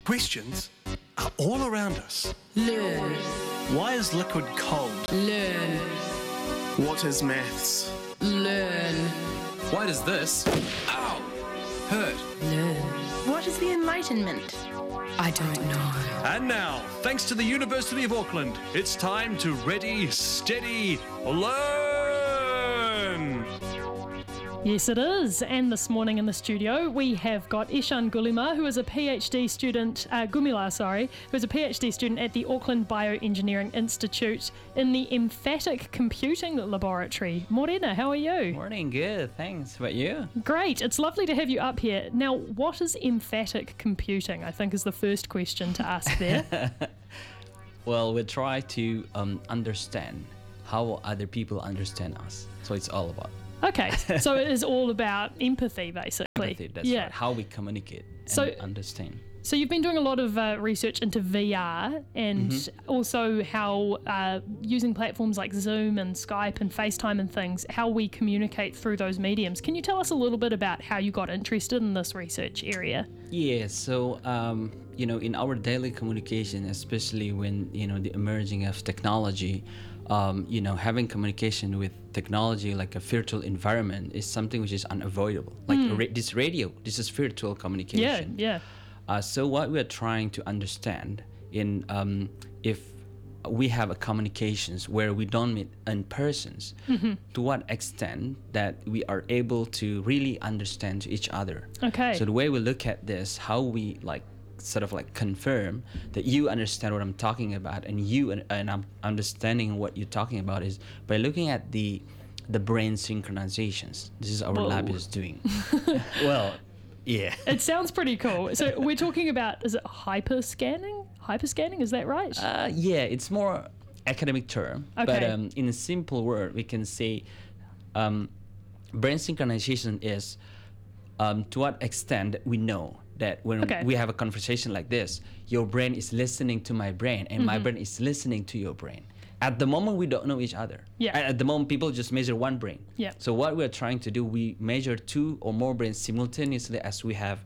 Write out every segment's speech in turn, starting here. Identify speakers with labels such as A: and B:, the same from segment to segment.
A: Questions are all around us.
B: Learn.
A: Why is liquid cold?
B: Learn.
C: What is maths?
B: Learn.
A: Why does this, ow, hurt?
B: Learn.
D: What is the Enlightenment?
B: I don't know.
A: And now, thanks to the University of Auckland, it's time to ready, steady, learn!
E: Yes, it is. And this morning in the studio, we have got Ishan Gulima, who is a PhD student, who is a PhD student at the Auckland Bioengineering Institute in the Emphatic Computing Laboratory. Morena, how are you?
F: Morning, good, thanks. How about you?
E: Great. It's lovely to have you up here. Now, what is emphatic computing? I think is the first question to ask there.
F: Well, we try to understand how other people understand us. So it's all about
E: Okay, so it is all about empathy, basically.
F: empathy. That's right. How we communicate and understand.
E: So you've been doing a lot of research into VR and also how using platforms like Zoom and Skype and FaceTime and things, how we communicate through those mediums. Can you tell us a little bit about how you got interested in this research area?
F: Yeah, so, in our daily communication, especially when, the emerging of technology, having communication with technology like a virtual environment is something which is unavoidable. Like this radio, this is virtual communication.
E: Yeah.
F: So what we're trying to understand in if we have a communications where we don't meet in persons, to what extent that we are able to really understand each other.
E: Okay.
F: So the way we look at this, how we sort of confirm that you understand what I'm talking about and I'm understanding what you're talking about is by looking at the brain synchronizations. This is our lab is doing. Well, yeah.
E: It sounds pretty cool. So we're talking about, is it hyperscanning? Hyperscanning, is that right?
F: Yeah, it's more academic term.
E: Okay.
F: But in a simple word, we can say brain synchronization is to what extent we know that when we have a conversation like this, your brain is listening to my brain and my brain is listening to your brain. At the moment, we don't know each other.
E: Yeah.
F: At the moment, people just measure one brain.
E: Yeah.
F: So what we're trying to do, we measure two or more brains simultaneously as we have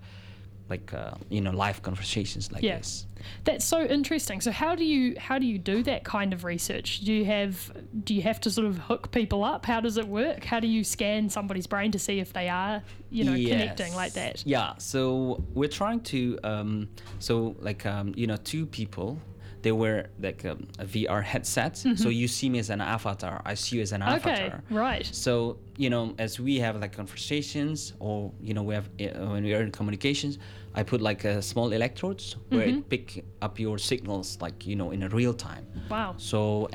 F: live conversations like this.
E: That's so interesting. So how do you do that kind of research? Do you have to sort of hook people up? How does it work? How do you scan somebody's brain to see if they are, connecting like that?
F: Yeah. So we're trying to two people. They wear a VR headset, so you see me as an avatar, I see you as an avatar.
E: Okay, right.
F: So as we have conversations, or we have when we are in communications, I put small electrodes where it pick up your signals in a real time.
E: Wow.
F: So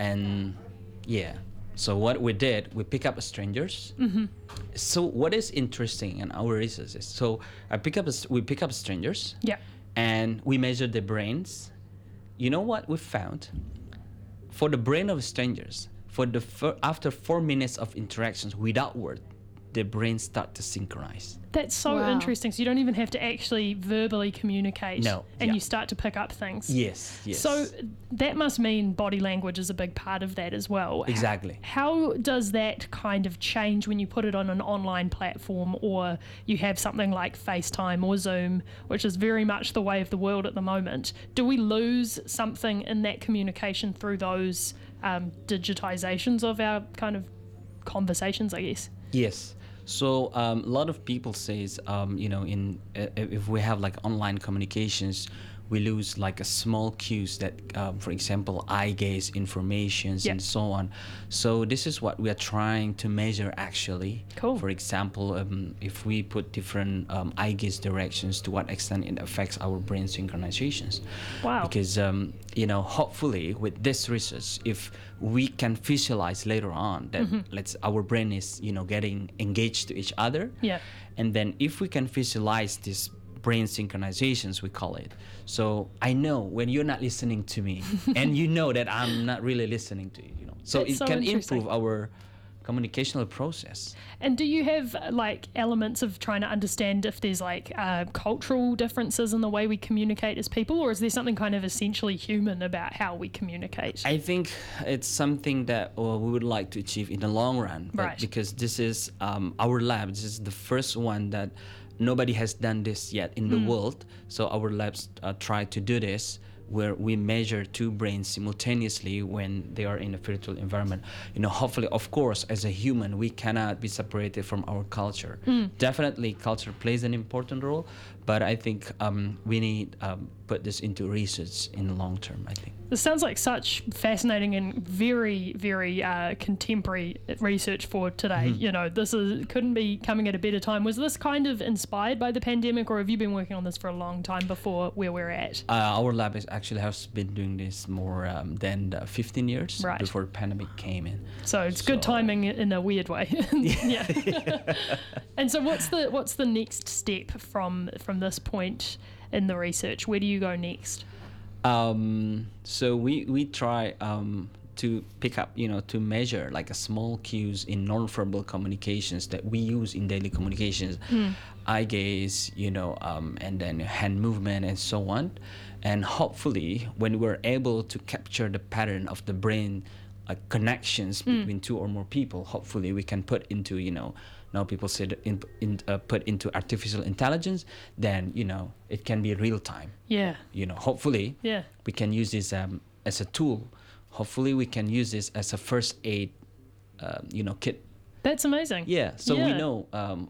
F: So what we did, we pick up strangers. So what is interesting in our research is, so we pick up strangers.
E: Yeah.
F: And we measure their brains. You know what we found? For the brain of strangers, after 4 minutes of interactions without word, the brains start to synchronize.
E: That's so interesting. So you don't even have to actually verbally communicate.
F: No.
E: And you start to pick up things.
F: Yes.
E: So that must mean body language is a big part of that as well.
F: Exactly.
E: How does that kind of change when you put it on an online platform, or you have something like FaceTime or Zoom, which is very much the way of the world at the moment? Do we lose something in that communication through those digitizations of our kind of conversations, I guess?
F: Yes. So a lot of people says, if we have online communications, we lose a small cues that, for example, eye gaze informations and so on. So this is what we are trying to measure actually.
E: Cool.
F: For example, if we put different eye gaze directions, to what extent it affects our brain synchronizations.
E: Wow.
F: Because, hopefully with this research, if we can visualize later on that our brain is, getting engaged to each other.
E: Yeah.
F: And then if we can visualize this brain synchronizations, we call it. So I know when you're not listening to me and you know that I'm not really listening to you, So
E: That's
F: it
E: so
F: can
E: interesting.
F: improve our communicational process.
E: And do you have elements of trying to understand if there's cultural differences in the way we communicate as people, or is there something kind of essentially human about how we communicate?
F: I think it's something that we would like to achieve in the long run.
E: Right.
F: Because this is our lab. This is the first one that nobody has done this yet in the world. So our labs try to do this, where we measure two brains simultaneously when they are in a virtual environment. Hopefully, of course, as a human, we cannot be separated from our culture. Definitely, culture plays an important role, but I think we need put this into research in the long term, I think.
E: This sounds like such fascinating and very, very contemporary research for today. This couldn't be coming at a better time. Was this kind of inspired by the pandemic, or have you been working on this for a long time before where we're at?
F: Our lab actually has been doing this more than 15 years before the pandemic came in.
E: So it's good timing in a weird way. Yeah. And so what's the next step from this point in the research? Where do you go next?
F: So we try to pick up, to measure like a small cues in nonverbal communications that we use in daily communications, eye gaze, and then hand movement and so on. And hopefully, when we're able to capture the pattern of the brain connections between two or more people, hopefully we can put into, now people say that put into artificial intelligence, then, it can be real time.
E: Yeah.
F: Hopefully we can use this as a tool. Hopefully we can use this as a first aid, kit. That's
E: amazing.
F: Yeah. So we know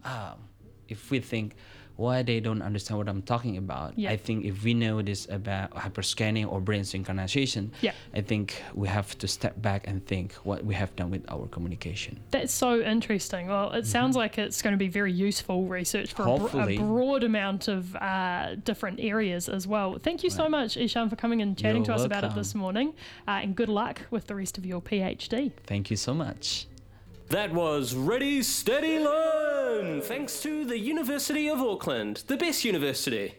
F: if we think, why they don't understand what I'm talking about. I think if we know this about hyperscanning or brain synchronization, I think we have to step back and think what we have done with our communication.
E: That's so interesting. Well, it sounds like it's going to be very useful research for a broad amount of different areas as well. Thank you so much, Ishan, for coming and chatting to us about it this morning. And good luck with the rest of your PhD.
F: Thank you so much.
D: That was Ready, Steady, Learn! Thanks to the University of Auckland, the best university.